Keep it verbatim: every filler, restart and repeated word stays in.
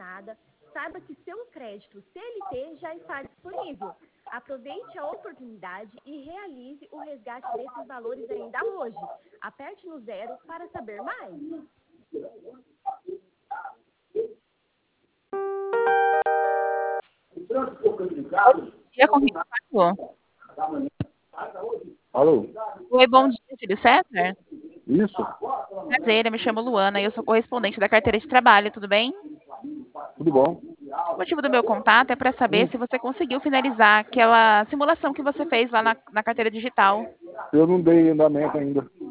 jornada, saiba que seu crédito C L T já está disponível. Aproveite a oportunidade e realize o resgate desses valores ainda hoje. Aperte no zero para saber mais. Bom dia, com quem eu falo? Alô? Oi, bom dia, Júlio César. Isso? Prazer, eu me chamo Luana e eu sou correspondente da carteira de trabalho, tudo bem? Tudo bom? O motivo do meu contato é para saber Hum, se você conseguiu finalizar aquela simulação que você fez lá na, na carteira digital. eu não dei andamento ainda.